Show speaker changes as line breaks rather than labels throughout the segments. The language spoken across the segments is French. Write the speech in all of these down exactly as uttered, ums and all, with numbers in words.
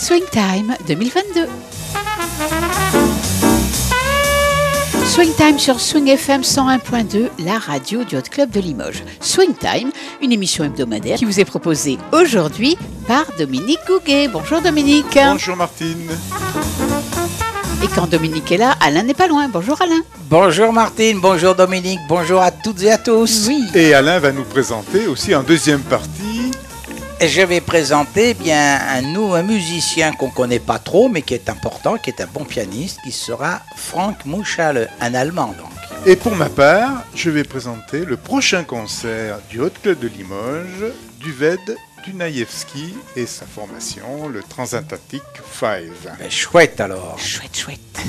Swing Time deux mille vingt-deux. Swing Time sur Swing F M cent un point deux, la radio du Hot Club de Limoges. Swing Time, une émission hebdomadaire qui vous est proposée aujourd'hui par Dominique Gouguet. Bonjour Dominique.
Bonjour Martine.
Et quand Dominique est là, Alain n'est pas loin. Bonjour Alain.
Bonjour Martine, bonjour Dominique, bonjour à toutes et à tous.
Oui.
Et Alain va nous présenter aussi en deuxième partie.
Je vais présenter bien un, nous, un musicien qu'on ne connaît pas trop, mais qui est important, qui est un bon pianiste, qui sera Frank Muschale, un Allemand donc.
Et pour ma part, je vais présenter le prochain concert du Hot Club de Limoges, Duved Dunajewski et sa formation, le Transatlantic Five.
Ben, chouette alors.
Chouette, chouette.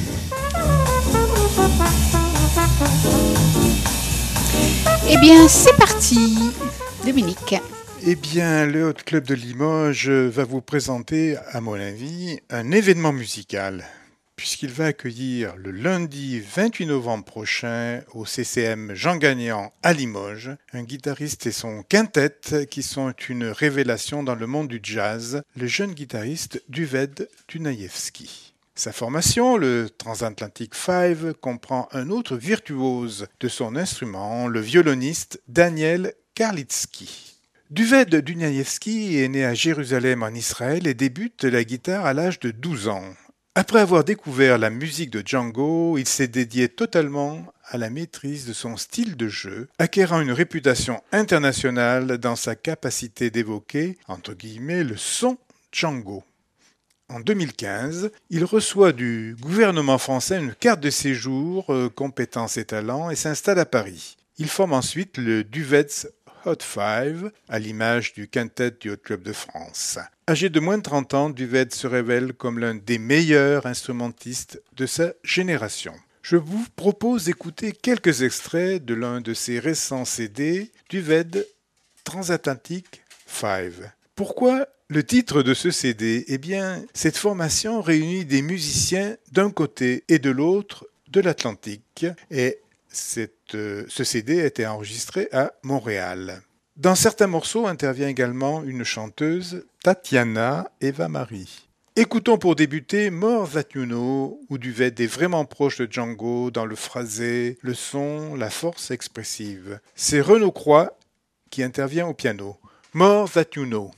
Eh bien, c'est parti. Dominique.
Eh bien, le Hot Club de Limoges va vous présenter, à mon avis, un événement musical, puisqu'il va accueillir le lundi vingt-huit novembre prochain au C C M Jean Gagnant à Limoges, un guitariste et son quintet qui sont une révélation dans le monde du jazz, le jeune guitariste Duved Dunajewski. Sa formation, le Transatlantic Five, comprend un autre virtuose de son instrument, le violoniste Daniel Karlitsky. Duved Dunajewski est né à Jérusalem en Israël et débute la guitare à l'âge de douze ans. Après avoir découvert la musique de Django, il s'est dédié totalement à la maîtrise de son style de jeu, acquérant une réputation internationale dans sa capacité d'évoquer, entre guillemets, le son Django. En deux mille quinze, il reçoit du gouvernement français une carte de séjour, euh, compétences et talents et s'installe à Paris. Il forme ensuite le Duved's Hot Five, à l'image du quintet du Hot Club de France. Âgé de moins de trente ans, Duved se révèle comme l'un des meilleurs instrumentistes de sa génération. Je vous propose d'écouter quelques extraits de l'un de ses récents C D, Duved Transatlantic Five. Pourquoi le titre de ce C D? Eh bien, cette formation réunit des musiciens d'un côté et de l'autre de l'Atlantique et Cette, euh, ce C D a été enregistré à Montréal. Dans certains morceaux intervient également une chanteuse, Tatiana Eva-Marie. Écoutons pour débuter More That You Know, où Duved est vraiment proche de Django dans le phrasé, le son, la force expressive. C'est Renaud Croix qui intervient au piano. More That You Know.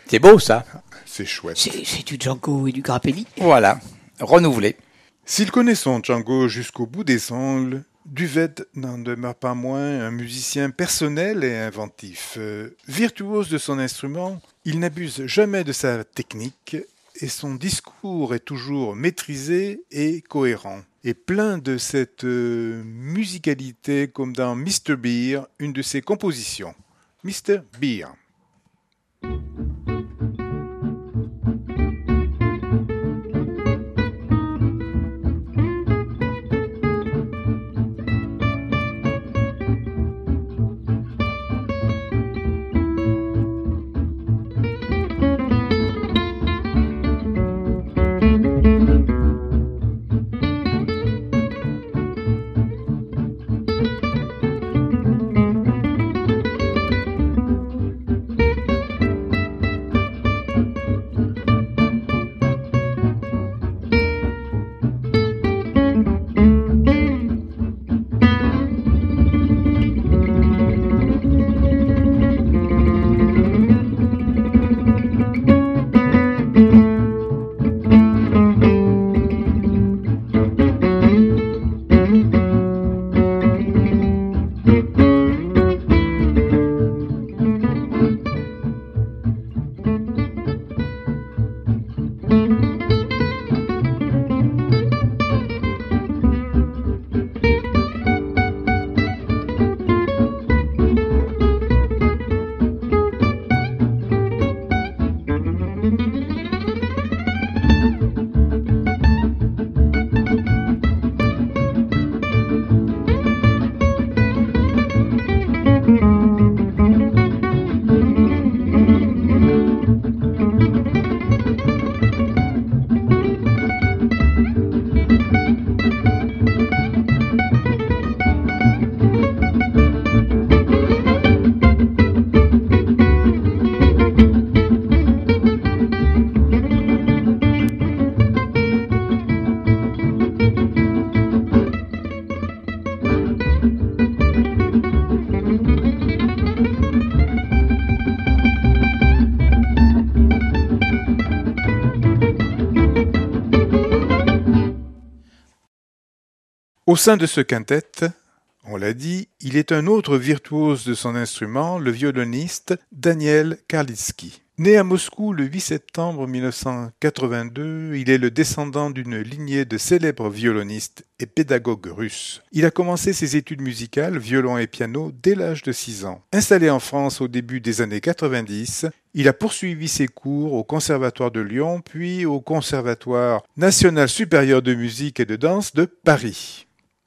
C'est beau ça.
C'est chouette.
C'est, c'est du Django et du Grappelli.
Voilà, renouvelé.
S'il connaît son Django jusqu'au bout des ongles, Duvet n'en demeure pas moins un musicien personnel et inventif. Euh, virtuose de son instrument, il n'abuse jamais de sa technique et son discours est toujours maîtrisé et cohérent. Et plein de cette euh, musicalité comme dans mister Beer, une de ses compositions. mister Beer. Au sein de ce quintet, on l'a dit, il est un autre virtuose de son instrument, le violoniste Daniel Karlitsky. Né à Moscou le huit septembre mille neuf cent quatre-vingt-deux, il est le descendant d'une lignée de célèbres violonistes et pédagogues russes. Il a commencé ses études musicales, violon et piano, dès l'âge de six ans. Installé en France au début des années quatre-vingt-dix, il a poursuivi ses cours au Conservatoire de Lyon, puis au Conservatoire national supérieur de musique et de danse de Paris.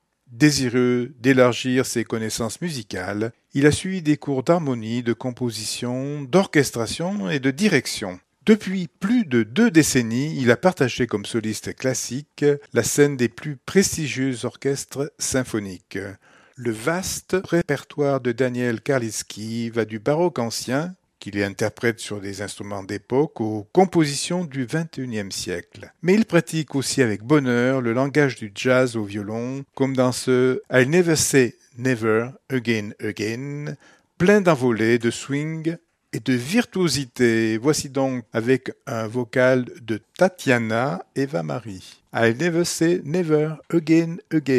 Désireux d'élargir ses connaissances musicales, il a suivi des cours d'harmonie, de composition, d'orchestration et de direction. Depuis plus de deux décennies, il a partagé comme soliste classique la scène des plus prestigieux orchestres symphoniques. Le vaste répertoire de Daniel Karlitsky va du baroque ancien, qu'il interprète sur des instruments d'époque, aux compositions du vingt et unième siècle. Mais il pratique aussi avec bonheur le langage du jazz au violon, comme dans ce « I'll Never Say Never Again Again », plein d'envolées, de swing et de virtuosité. Voici donc avec un vocal de Tatiana Eva-Marie. « I'll Never Say Never Again Again ».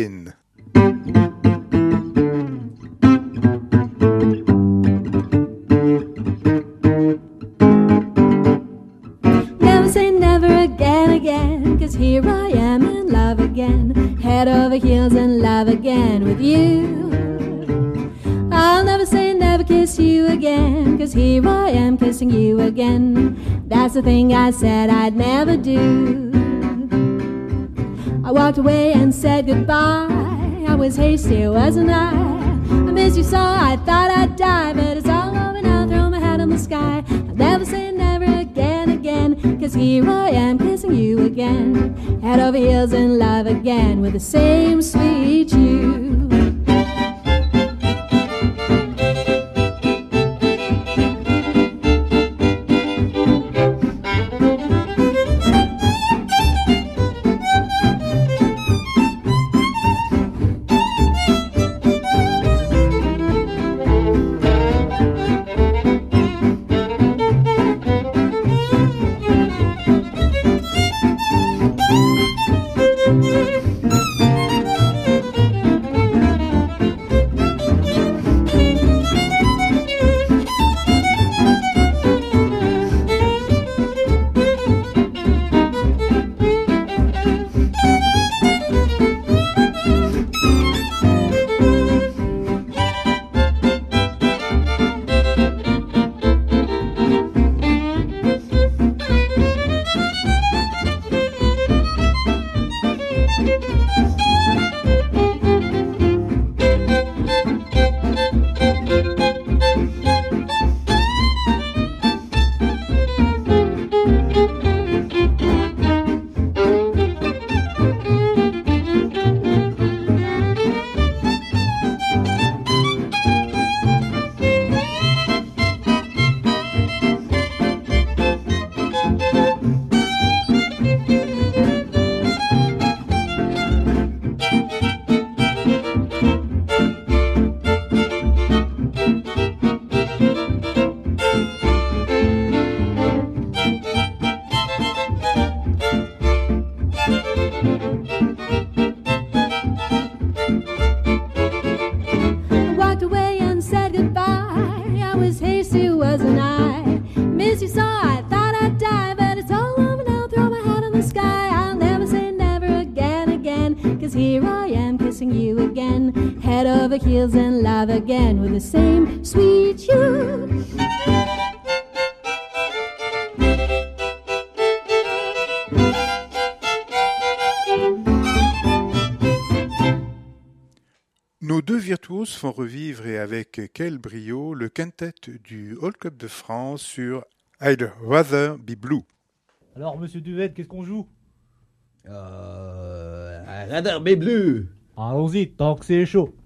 Here I am in love again, head over heels in love again with you. I'll never say never kiss you again, 'cause here I am kissing you again. That's the thing I said I'd never do. I walked away and said goodbye. I was hasty, wasn't I? I miss you so I thought I'd die, but it's all over now, throw my hat in the sky. I'll never say never again, again, 'cause here I am kissing you again, head over heels in love again with the same sweet you. I walked away and said goodbye. I was hasty, wasn't I? Miss you so, I thought I'd die, but it's all over now. Throw my hat in the sky. I'll never say never again, again. Cause here I am kissing you again, head over heels in love again with the same sweet you.
Nos deux virtuoses font revivre et avec quel brio le quintet du Hall Club de France sur I'd Rather Be Blue.
Alors, monsieur Duvet, qu'est-ce qu'on joue?
Euh... I'd Rather Be Blue.
Allons-y, tant que c'est chaud.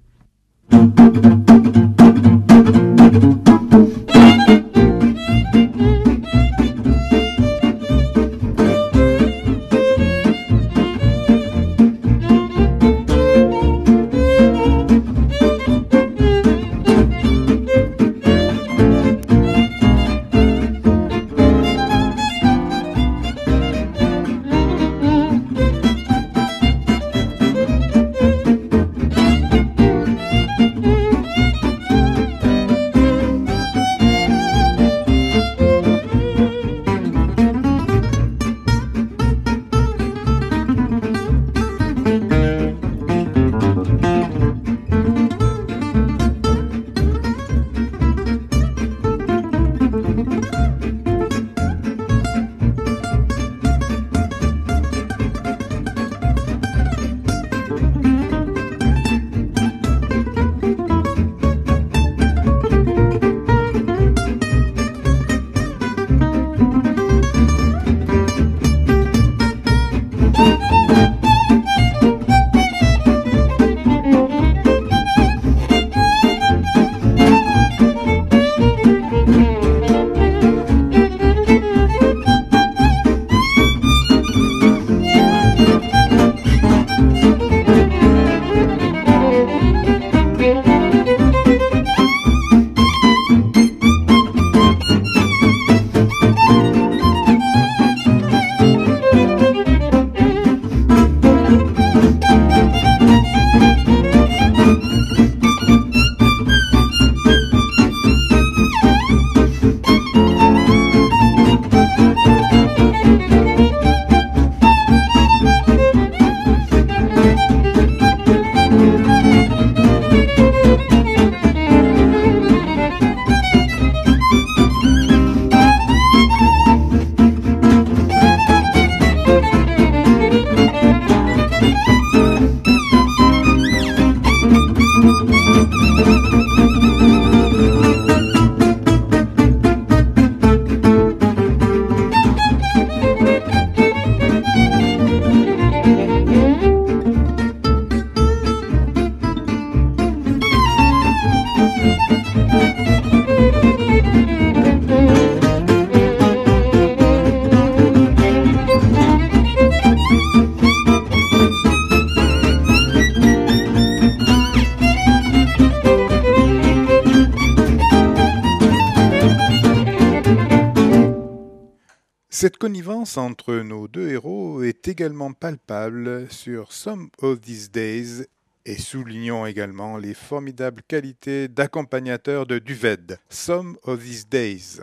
Cette connivence entre nos deux héros est également palpable sur Some of These Days et soulignons également les formidables qualités d'accompagnateur de Duved, Some of These Days.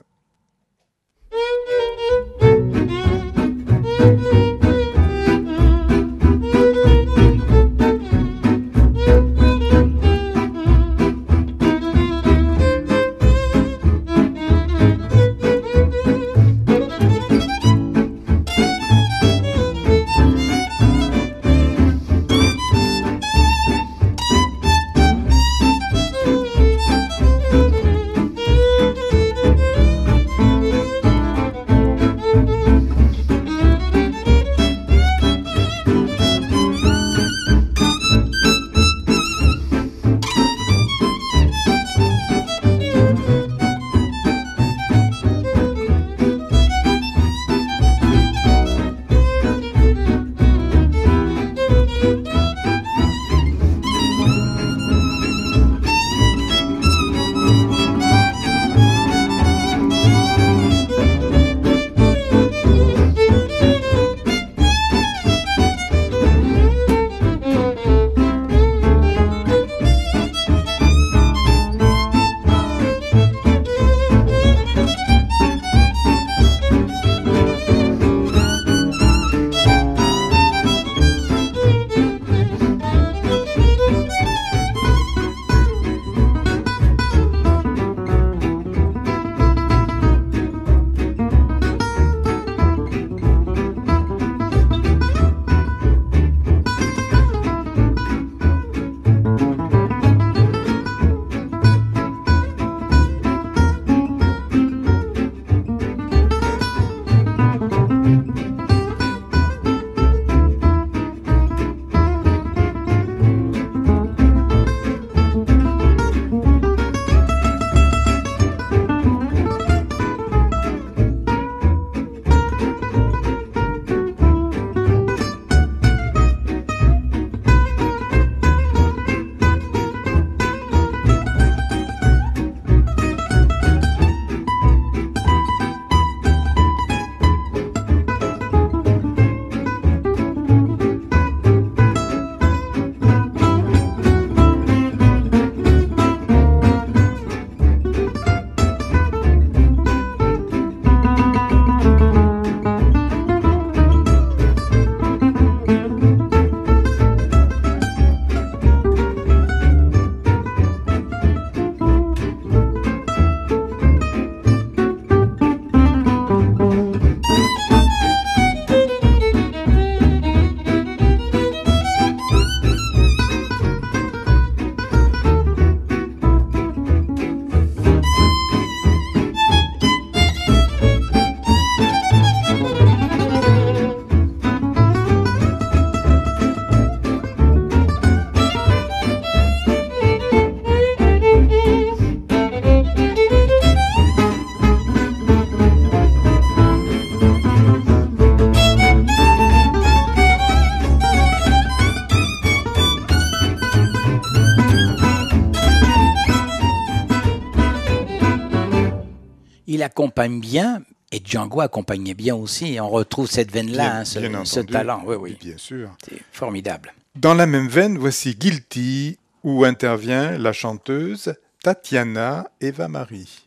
accompagne bien, et Django accompagnait bien aussi. On retrouve cette veine-là,
Bien-
hein, ce,
bien
ce
entendu.
talent. Oui, oui.
Bien sûr.
C'est formidable.
Dans la même veine, voici Guilty, où intervient la chanteuse Tatiana Eva-Marie.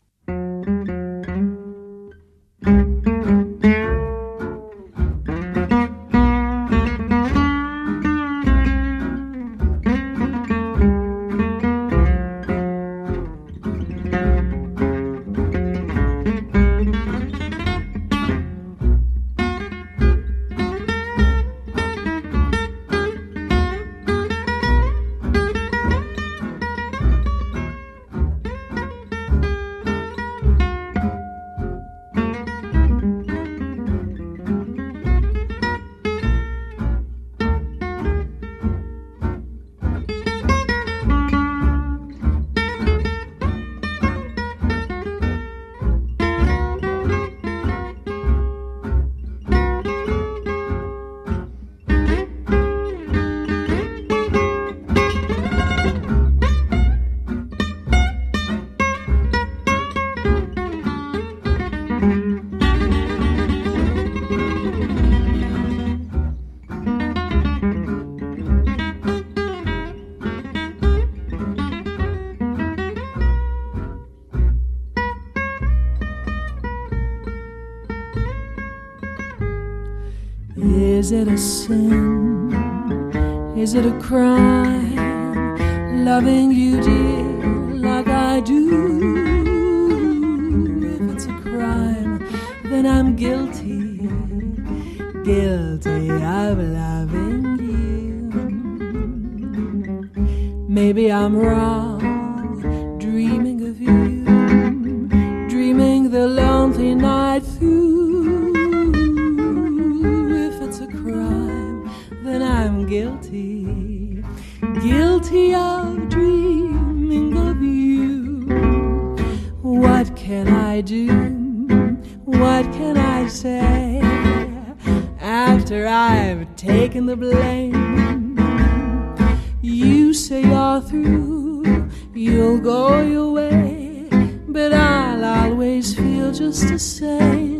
Is it a sin? Is it a crime? Loving you, dear, like I do. If it's a crime, then I'm guilty, guilty of loving you. Maybe I'm wrong, dreaming of you, dreaming the lonely night through. Then I'm guilty, guilty of dreaming of you. What can I do? What can I say after I've taken the blame? You say you're through, you'll go your way, but I'll always feel just the same.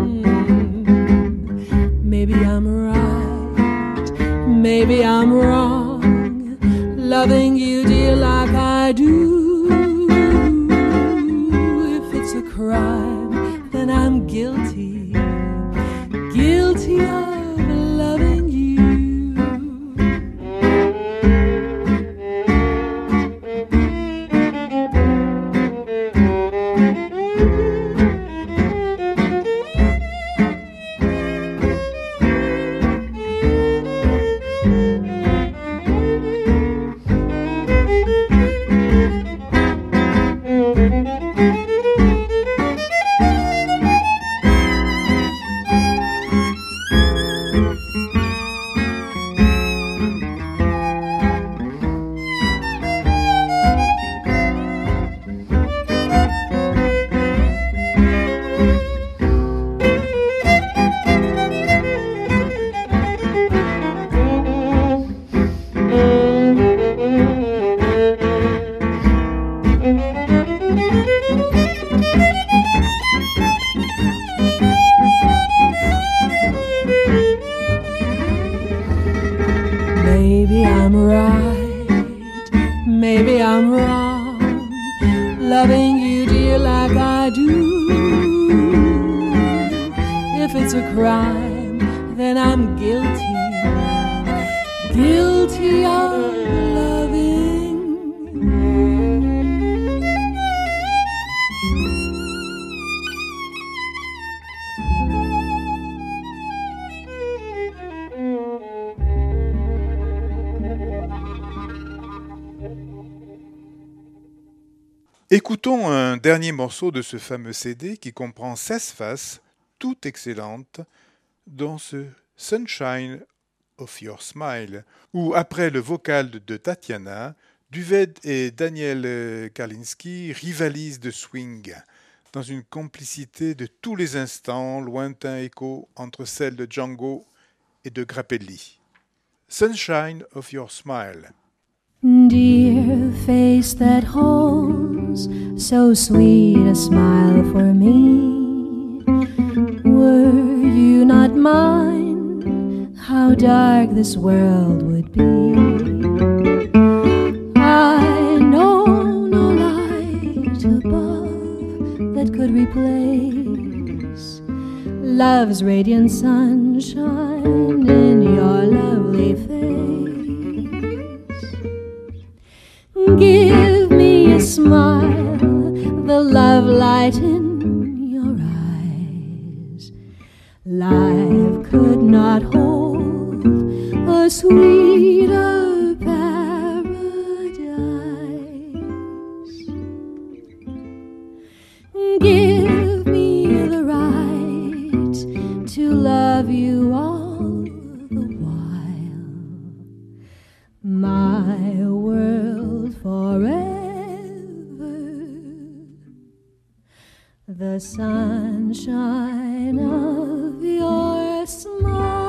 Maybe I'm right, maybe I'm wrong, loving you, dear, like I do. If it's a crime, then I'm guilty, guilty of loving you. Maybe I'm right, maybe I'm wrong, loving you, dear, like I do. If it's a crime, then I'm guilty, guilty of loving
Écoutons un dernier morceau de ce fameux C D qui comprend seize faces, toutes excellentes, dont ce Sunshine of Your Smile, où après le vocal de Tatiana, Duvet et Daniel Karlinski rivalisent de swing, dans une complicité de tous les instants, lointain écho entre celle de Django et de Grappelli. Sunshine of Your Smile.
Dear face that holds so sweet a smile for me, were you not mine, how dark this world would be. I know no light above that could replace love's radiant sunshine in your lovely face. Give me a smile, the love light in your eyes. Life could not hold a sweeter paradise. Give me the right to love you all the while. My world forever, the sunshine of your smile.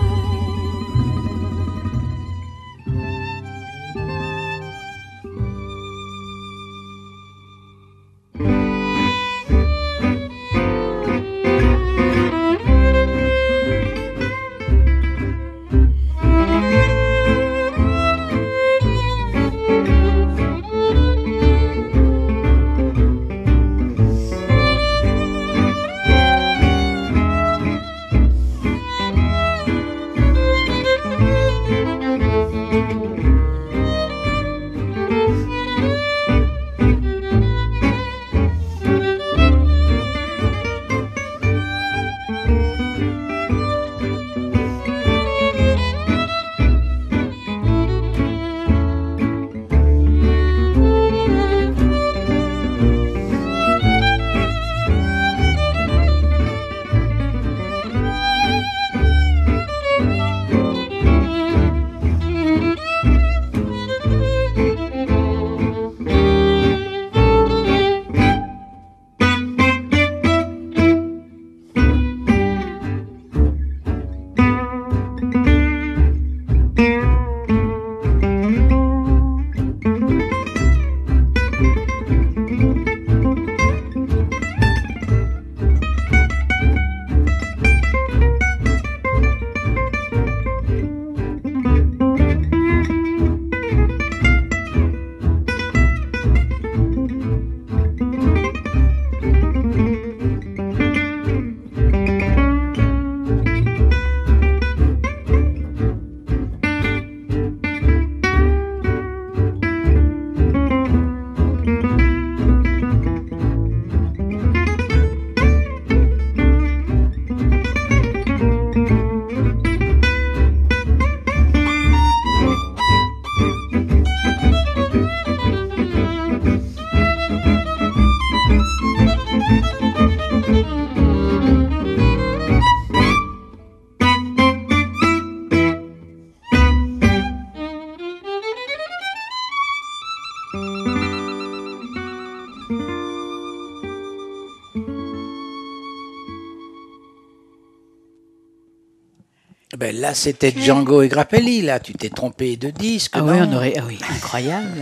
Ben là, c'était Django et Grappelli, là. Tu t'es trompé de disque.
Ah
non?
oui, on aurait. Ah oui, incroyable.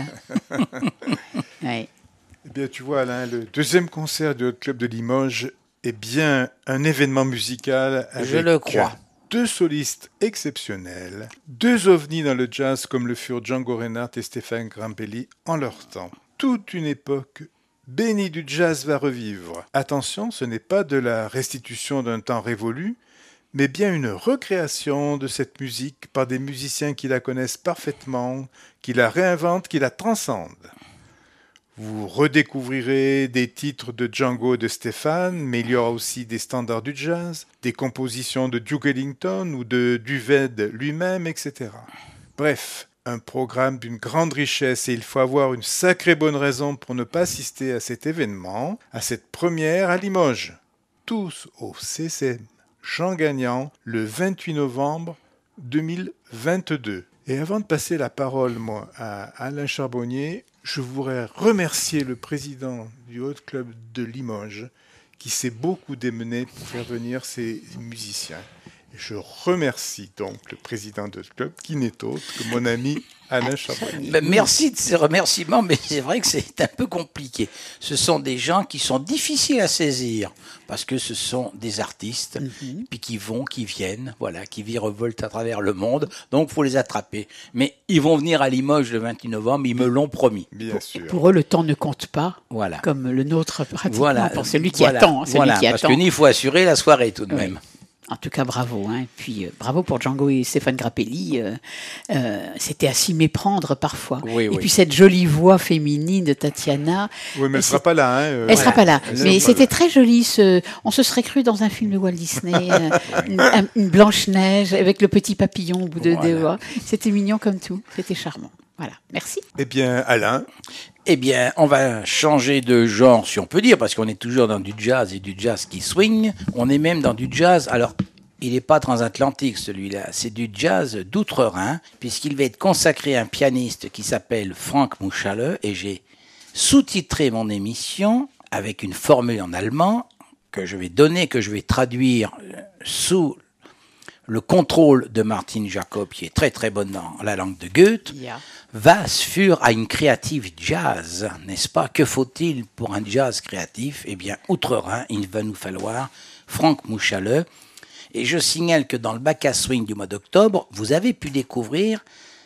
Ouais.
Eh bien, tu vois, Alain, le deuxième concert du Hot Club de Limoges est bien un événement musical avec
Je le crois.
deux solistes exceptionnels, deux ovnis dans le jazz comme le furent Django Reinhardt et Stéphane Grappelli en leur temps. Toute une époque bénie du jazz va revivre. Attention, ce n'est pas de la restitution d'un temps révolu, mais bien une recréation de cette musique par des musiciens qui la connaissent parfaitement, qui la réinventent, qui la transcendent. Vous redécouvrirez des titres de Django et de Stéphane, mais il y aura aussi des standards du jazz, des compositions de Duke Ellington ou de Duved lui-même, et cetera. Bref, un programme d'une grande richesse et il faut avoir une sacrée bonne raison pour ne pas assister à cet événement, à cette première à Limoges. Tous au C C M Jean Gagnon le vingt-huit novembre deux mille vingt-deux. Et avant de passer la parole, moi, à Alain Charbonnier, je voudrais remercier le président du Hot Club de Limoges qui s'est beaucoup démené pour faire venir ces musiciens. Je remercie donc le président de ce club, qui n'est autre que mon ami Alain Charbonnier.
Ben, merci de ces remerciements, mais c'est vrai que c'est un peu compliqué. Ce sont des gens qui sont difficiles à saisir, parce que ce sont des artistes, mm-hmm. puis qui vont, qui viennent, voilà, qui virevoltent à travers le monde, donc il faut les attraper. Mais ils vont venir à Limoges le vingt-huit novembre, ils me l'ont promis.
Bien
pour,
sûr.
Pour eux, le temps ne compte pas,
voilà.
Comme le nôtre pratiquement,
voilà.
pour celui qui
voilà.
attend. Celui
voilà.
qui
Parce
attend.
qu'il faut assurer la soirée tout de
oui.
même.
En tout cas, bravo. Hein. Et puis, euh, bravo pour Django et Stéphane Grappelli. Euh, euh, c'était à s'y méprendre parfois.
Oui,
et
oui.
puis, cette jolie voix féminine de Tatiana.
Oui, mais elle ne sera pas là. Hein, euh,
elle ne sera pas là.
Elle
mais
sera
c'était
pas
très joli. Ce... On se serait cru dans un film de Walt Disney. euh, une, un, une Blanche-Neige avec le petit papillon au bout de
Voilà.
deux doigts. C'était mignon comme tout. C'était charmant. Voilà. Merci.
Eh bien, Alain.
Eh bien, on va changer de genre, si on peut dire, parce qu'on est toujours dans du jazz et du jazz qui swing. On est même dans du jazz. Alors, il n'est pas transatlantique, celui-là. C'est du jazz d'outre-Rhin, puisqu'il va être consacré à un pianiste qui s'appelle Frank Muschale. Et j'ai sous-titré mon émission avec une formule en allemand que je vais donner, que je vais traduire sous le contrôle de Martine Jacob, qui est très très bonne dans la langue de Goethe.
Yeah.
Was für ein kreativ Jazz, n'est-ce pas? Que faut-il pour un jazz créatif? Eh bien, outre-Rhin, il va nous falloir Frank Muschale. Et je signale que dans le bac à swing du mois d'octobre, vous avez pu découvrir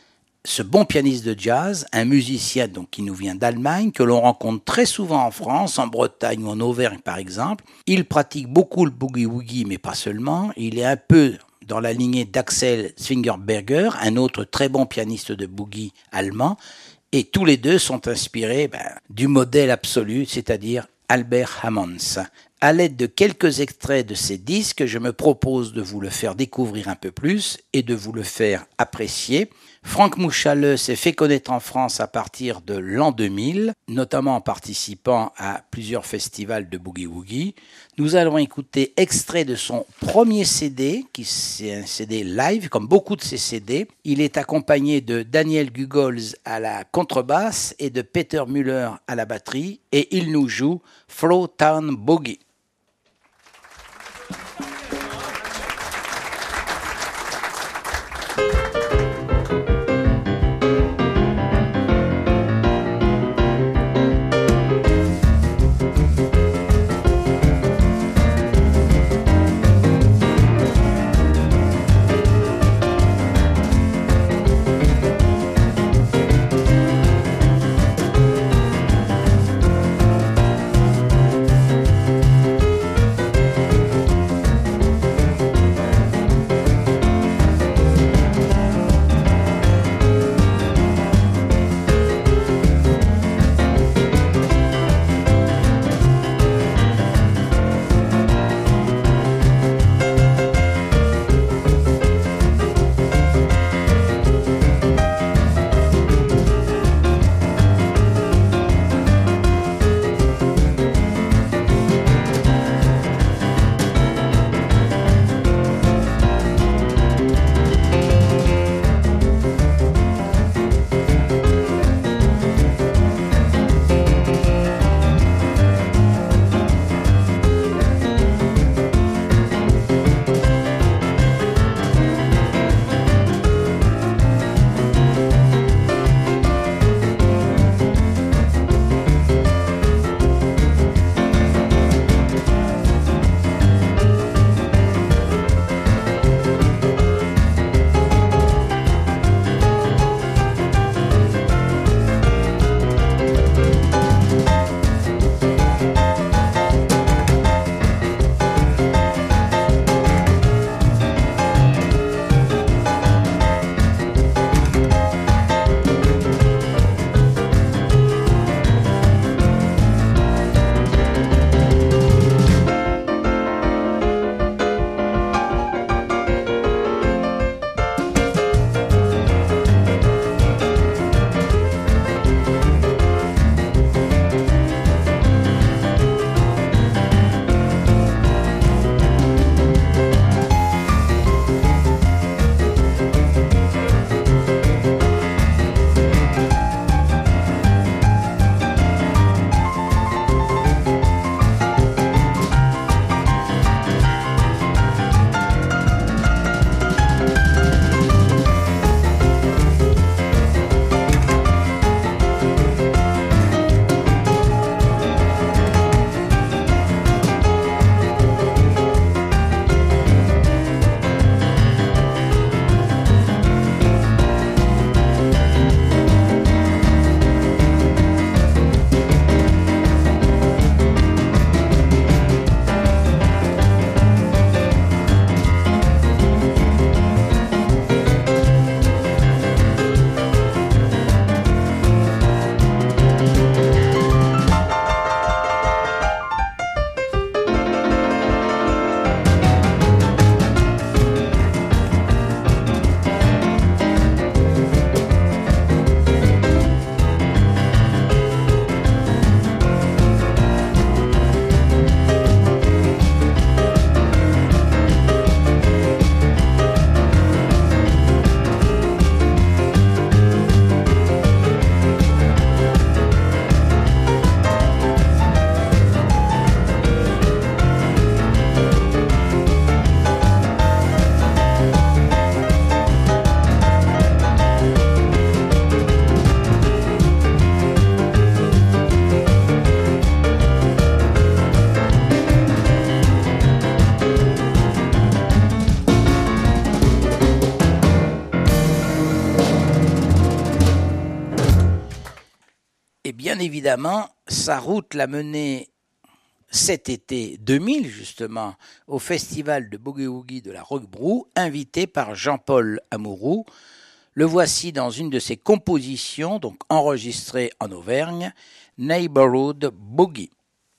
ce bon pianiste de jazz, un musicien donc qui nous vient d'Allemagne, que l'on rencontre très souvent en France, en Bretagne ou en Auvergne par exemple. Il pratique beaucoup le boogie-woogie, mais pas seulement. Il est un peu dans la lignée d'Axel Zwingerberger, un autre très bon pianiste de boogie allemand, et tous les deux sont inspirés ben, du modèle absolu, c'est-à-dire Albert Hammons. À l'aide de quelques extraits de ces disques, je me propose de vous le faire découvrir un peu plus et de vous le faire apprécier. Frank Muschale s'est fait connaître en France à partir de l'an deux mille, notamment en participant à plusieurs festivals de boogie-woogie. Nous allons écouter extrait de son premier C D, qui c'est un C D live, comme beaucoup de ses C D. Il est accompagné de Daniel Gugols à la contrebasse et de Peter Müller à la batterie, et il nous joue Flow Town Boogie.
Thank
bien évidemment, sa route l'a mené cet été deux mille, justement, au festival de boogie-woogie de la Roquebrou, invité par Jean-Paul Amouroux. Le voici dans une de ses compositions, donc enregistrée en Auvergne, Neighborhood Boogie.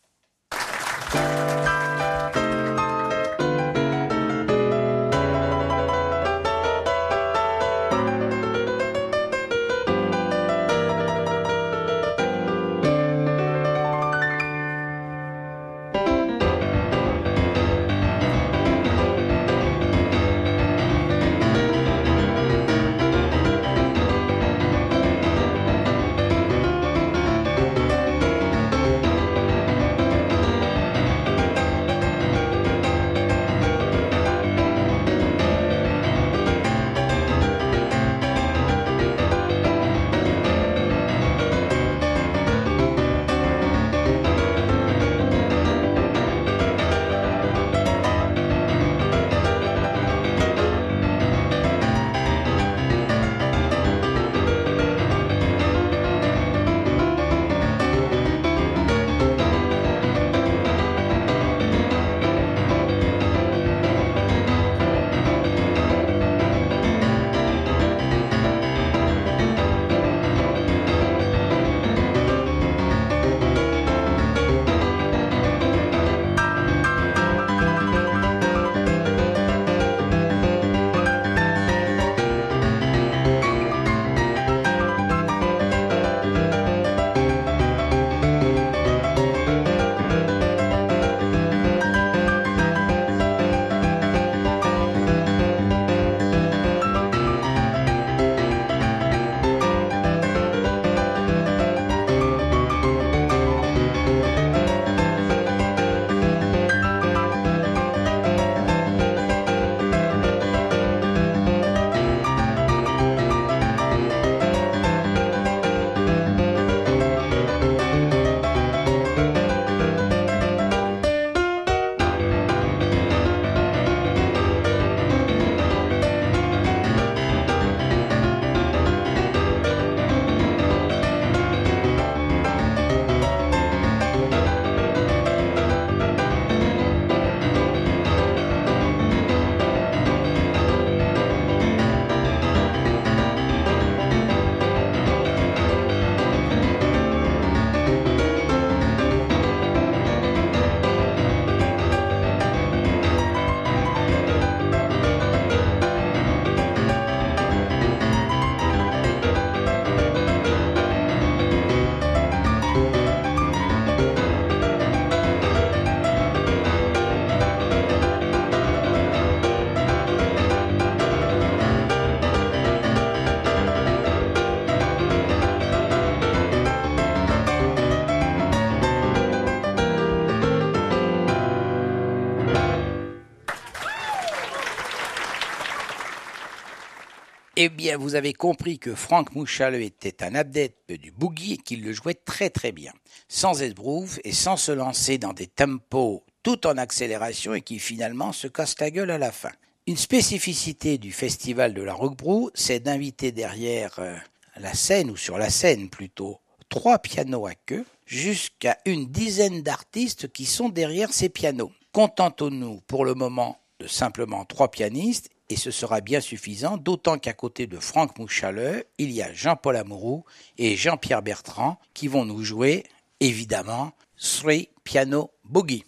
Eh bien, vous avez compris que Franck Mouchalleux était un adepte du boogie et qu'il le jouait très très bien, sans être groove et sans se lancer dans des tempos tout en accélération et qui finalement se casse la gueule à la fin. Une spécificité du festival de la Roquebrou, c'est d'inviter derrière euh, la scène, ou sur la scène plutôt, trois pianos à queue, jusqu'à une dizaine d'artistes qui sont derrière ces pianos. Contentons-nous pour le moment de simplement trois pianistes, et ce sera bien suffisant, d'autant qu'à côté de Franck Mouchalleux, il y a Jean-Paul Amouroux et Jean-Pierre Bertrand qui vont nous jouer, évidemment, Three Piano Boogie.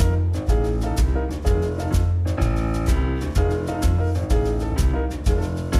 Thank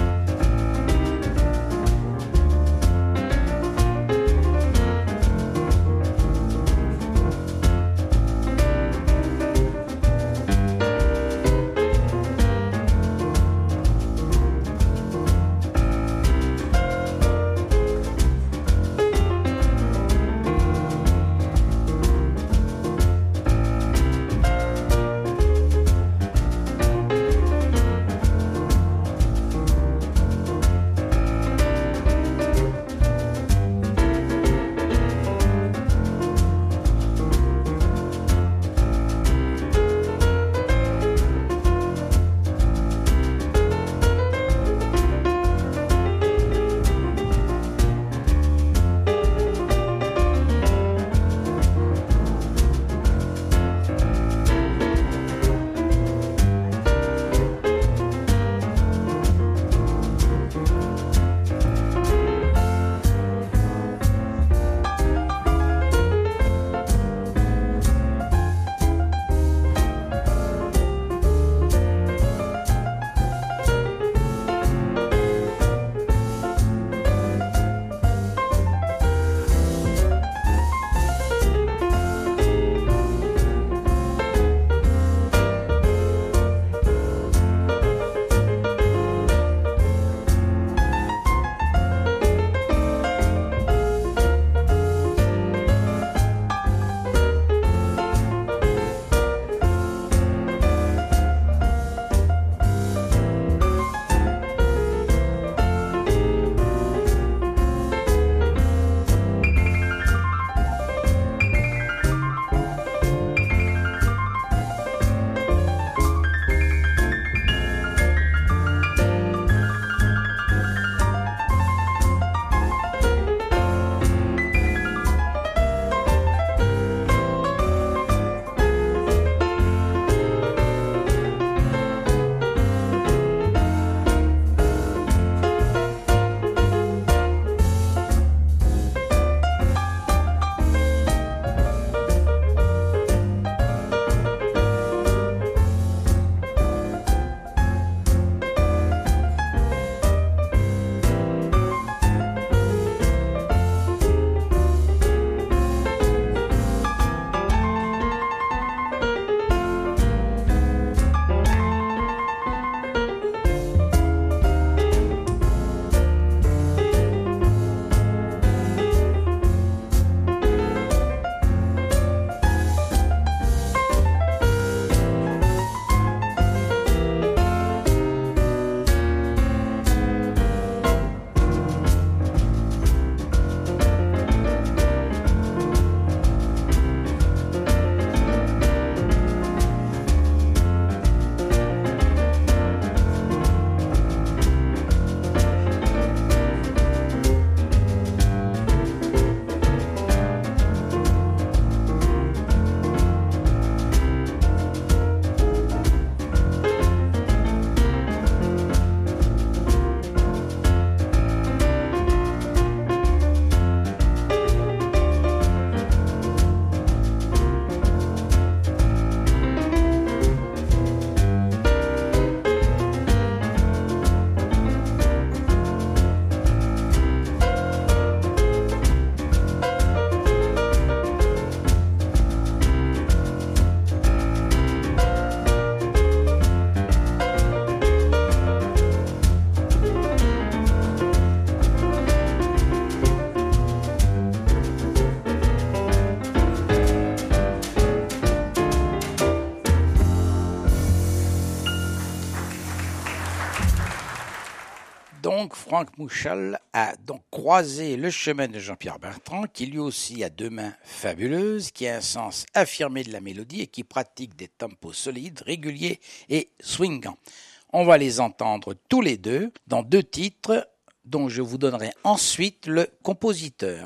donc, Franck Mouchal a donc croisé le chemin de Jean-Pierre Bertrand, qui lui aussi a deux mains fabuleuses, qui a un sens affirmé de la mélodie et qui pratique des tempos solides, réguliers et swingants. On va les entendre tous les deux dans deux titres dont je vous donnerai ensuite le compositeur.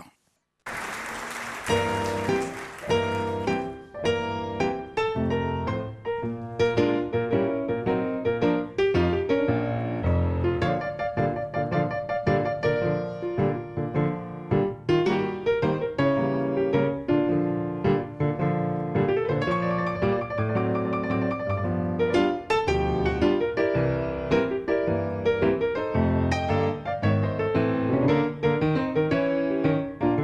Thank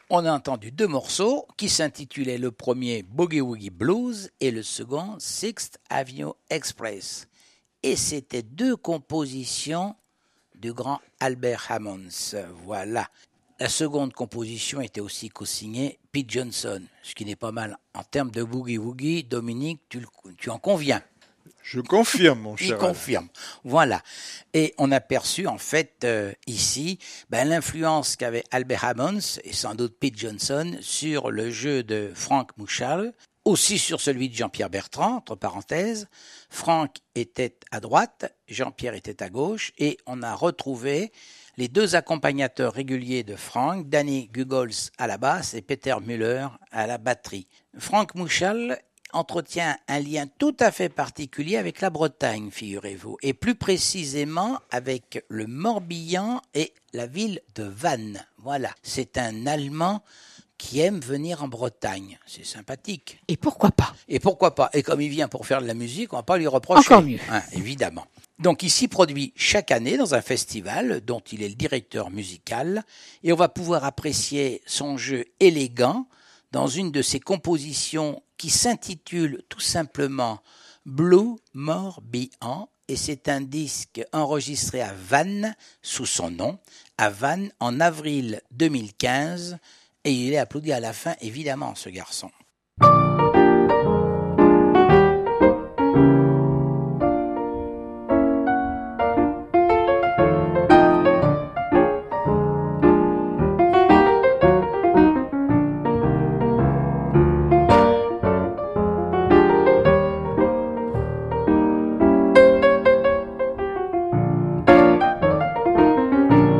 On a entendu deux morceaux qui s'intitulaient le premier Boogie Woogie Blues et le second Sixth Avenue Express. Et c'était deux compositions du grand Albert Hammons. Voilà. La seconde composition était aussi co-signée Pete Johnson, ce qui n'est pas mal. En termes de Boogie Woogie, Dominique, tu, tu en conviens?
Je confirme, mon cher.
Il confirme. Voilà. Et on a perçu, en fait, euh, ici, ben, l'influence qu'avait Albert Hammons et sans doute Pete Johnson sur le jeu de Frank Mushal, aussi sur celui de Jean-Pierre Bertrand, entre parenthèses. Frank était à droite, Jean-Pierre était à gauche, et on a retrouvé les deux accompagnateurs réguliers de Frank, Danny Guggles à la basse et Peter Müller à la batterie. Frank Mushal entretient un lien tout à fait particulier avec la Bretagne, figurez-vous, et plus précisément avec le Morbihan et la ville de Vannes. Voilà, c'est un Allemand qui aime venir en Bretagne. C'est sympathique.
Et pourquoi pas?
Et pourquoi pas? Et comme il vient pour faire de la musique, on ne va pas lui reprocher.
Encore mieux.
Hein, évidemment. Donc il s'y produit chaque année dans un festival dont il est le directeur musical et on va pouvoir apprécier son jeu élégant dans une de ses compositions qui s'intitule tout simplement Blue Morbihan et c'est un disque enregistré à Vannes sous son nom, à Vannes en avril deux mille quinze et il est applaudi à la fin évidemment ce garçon.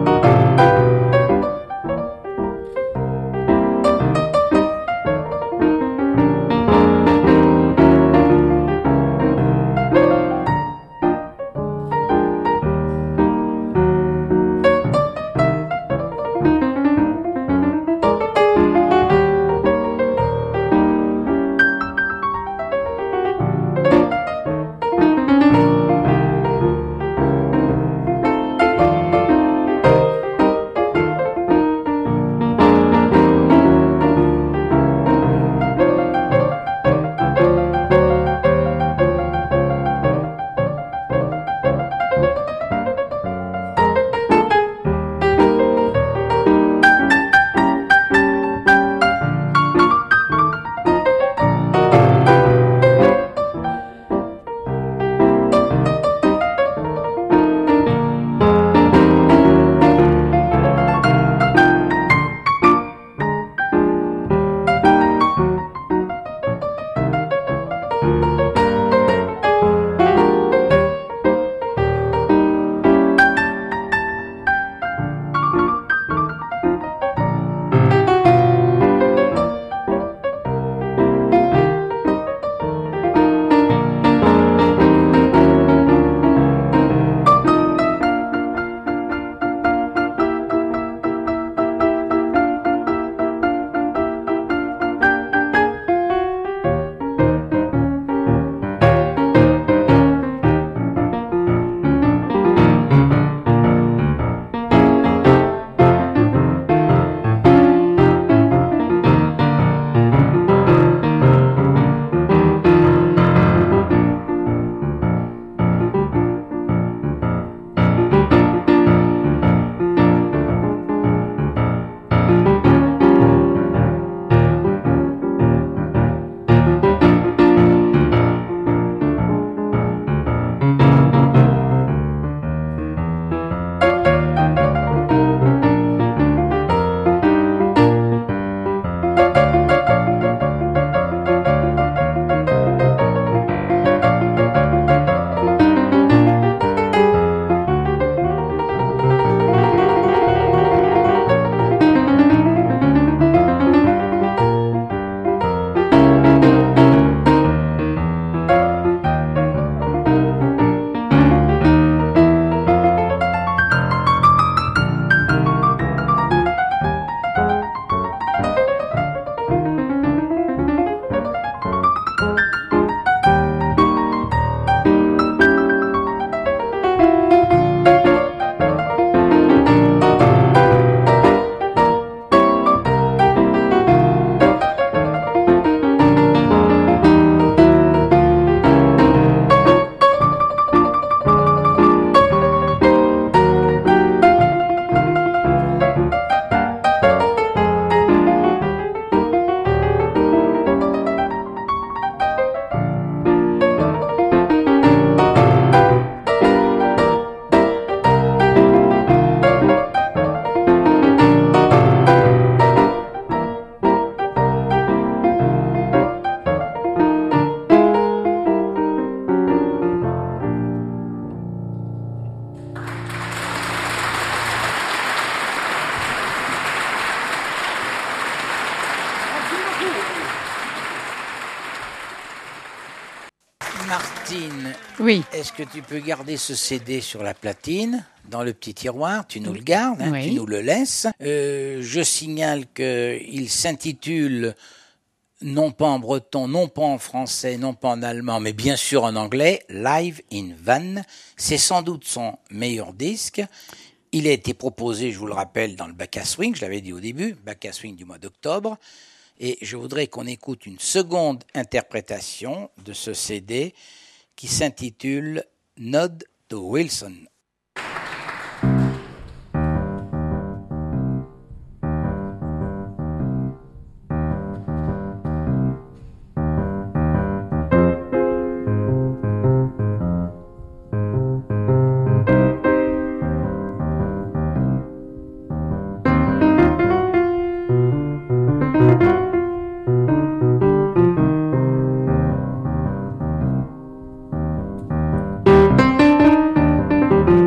Thank
Martine,
Oui.
est-ce que tu peux garder ce C D sur la platine, dans le petit tiroir? Tu nous le gardes, hein,
Oui.
tu nous le laisses. Euh, je signale qu'il s'intitule, non pas en breton, non pas en français, non pas en allemand, mais bien sûr en anglais, Live in Van. C'est sans doute son meilleur disque. Il a été proposé, je vous le rappelle, dans le Bac à Swing, je l'avais dit au début, Bac à Swing du mois d'octobre. Et je voudrais qu'on écoute une seconde interprétation de ce C D qui s'intitule Nod to Wilson.
Thank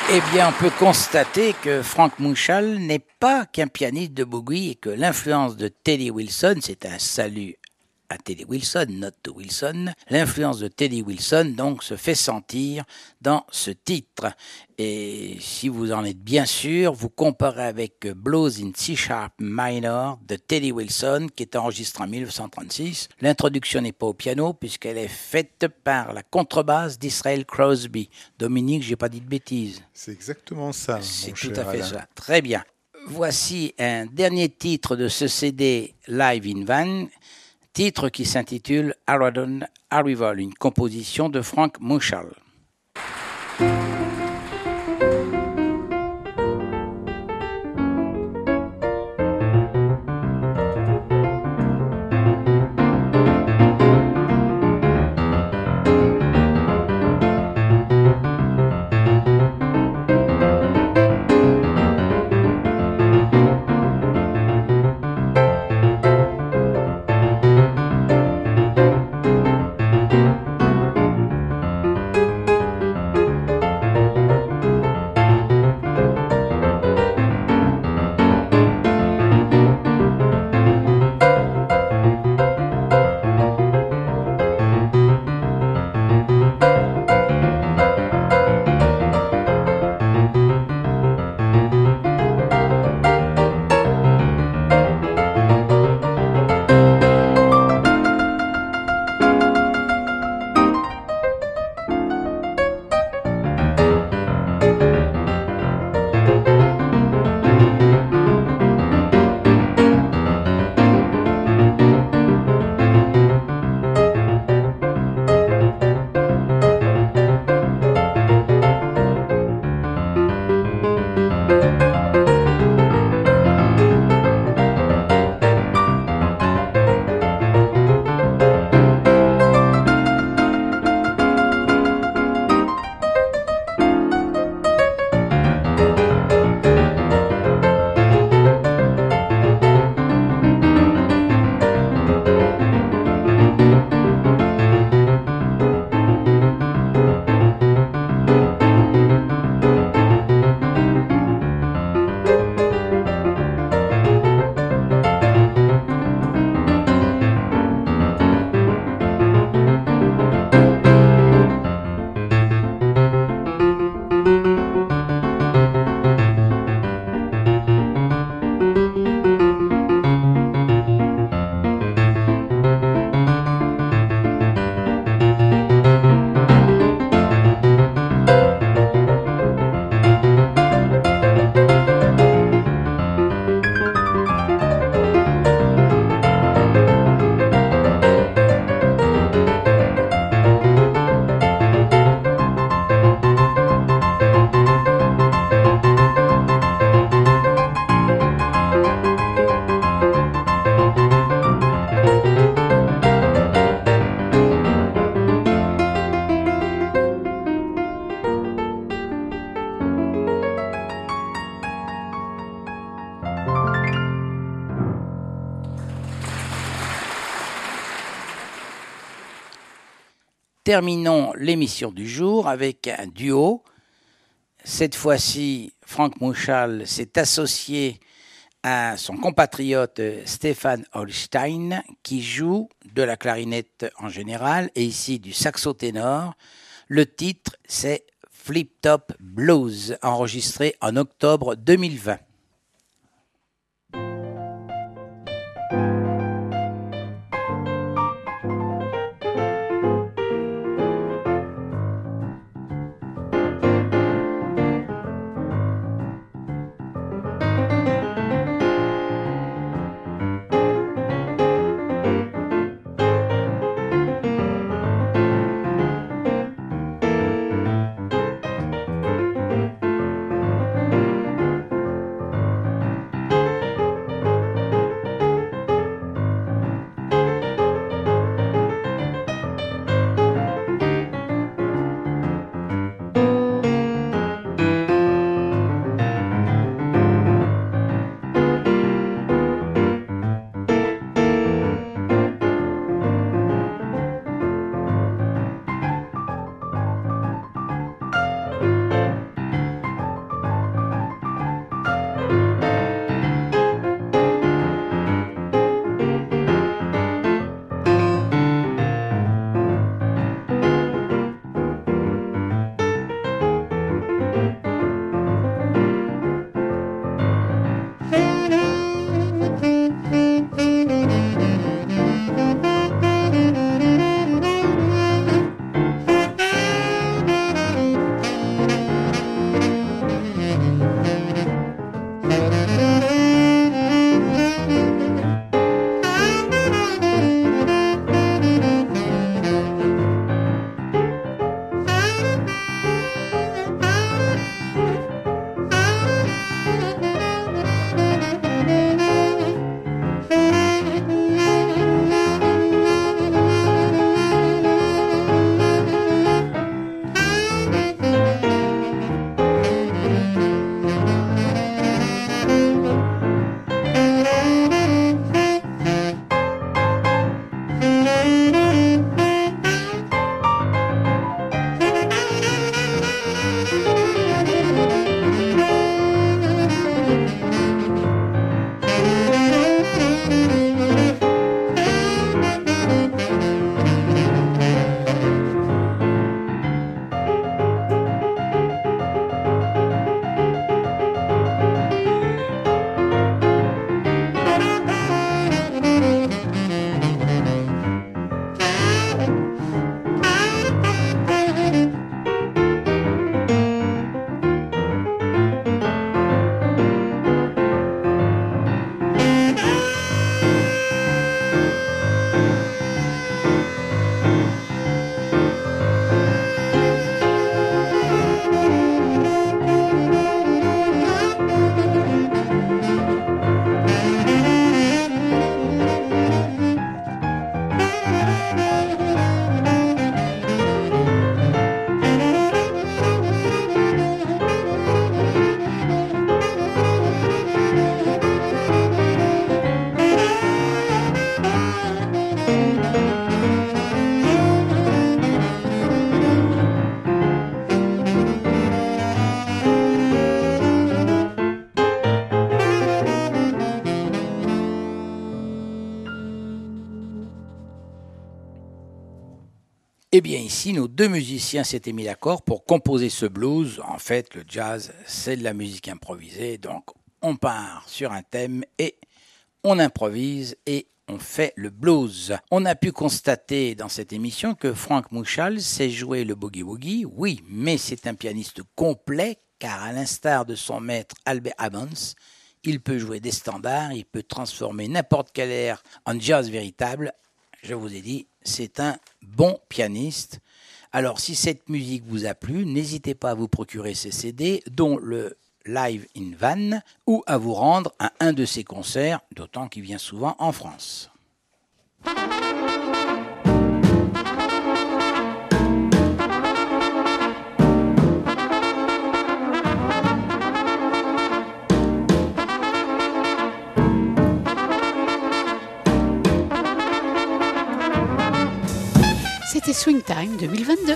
Eh bien, on peut constater que Frank Mushall n'est pas qu'un pianiste de boogie et que l'influence de Teddy Wilson, c'est un salut à Teddy Wilson, not to Wilson, l'influence de Teddy Wilson donc se fait sentir dans ce titre. Et si vous en êtes bien sûr, vous comparez avec Blues in C Sharp Minor de Teddy Wilson qui est enregistré en dix-neuf cent trente-six. L'introduction n'est pas au piano puisqu'elle est faite par la contrebasse d'Israel Crosby. Dominique, j'ai pas dit de bêtises.
C'est exactement ça.
C'est
mon
tout
cher
à fait
Alain.
ça. Très bien. Voici un dernier titre de ce C D Live in Van, titre qui s'intitule Aradon Arrival, une composition de Frank Mushall. Terminons l'émission du jour avec un duo. Cette fois-ci, Frank Mushall s'est associé à son compatriote Stefan Holstein qui joue de la clarinette en général et ici du saxo ténor. Le titre, c'est Flip Top Blues, enregistré en octobre deux mille vingt. Eh bien ici, nos deux musiciens s'étaient mis d'accord pour composer ce blues. En fait, le jazz, c'est de la musique improvisée, donc on part sur un thème et on improvise et on fait le blues. On a pu constater dans cette émission que Frank Mushall sait jouer le boogie-woogie, oui, mais c'est un pianiste complet, car à l'instar de son maître Albert Hammons, il peut jouer des standards, il peut transformer n'importe quel air en jazz véritable. Je vous ai dit, c'est un bon pianiste. Alors, si cette musique vous a plu, n'hésitez pas à vous procurer ces C D, dont le Live in Van, ou à vous rendre à un de ses concerts, d'autant qu'il vient souvent en France.
C'était Swing Time deux mille vingt-deux.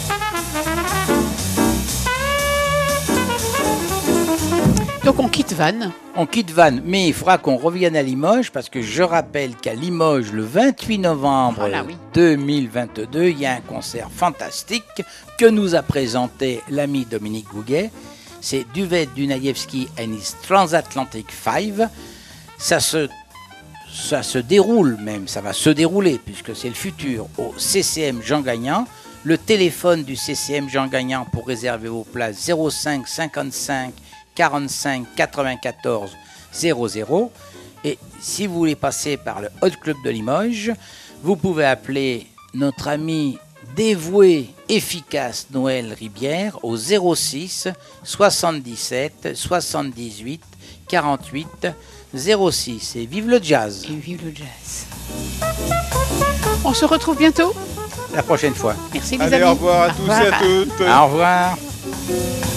Donc on quitte Vannes.
On quitte Vannes, mais il faudra qu'on revienne à Limoges, parce que je rappelle qu'à Limoges, le vingt-huit novembre
voilà, oui.
deux mille vingt-deux, il y a un concert fantastique que nous a présenté l'ami Dominique Gouguet. C'est Duvet Dunajewski and his Transatlantic Five. Ça se Ça se déroule même, ça va se dérouler puisque c'est le futur au C C M Jean Gagnan. Le téléphone du C C M Jean Gagnan pour réserver vos places zéro cinq cinquante-cinq quarante-cinq quatre-vingt-quatorze zéro zéro. Et si vous voulez passer par le Hot Club de Limoges, vous pouvez appeler notre ami dévoué, efficace Noël Ribière au zéro six soixante-dix-sept soixante-dix-huit quarante-huit zéro six. Et vive le jazz.
Et vive le jazz. On se retrouve bientôt.
La prochaine fois.
Merci les
Allez,
amis.
au revoir à
Au
tous
revoir.
et à toutes.
Au revoir.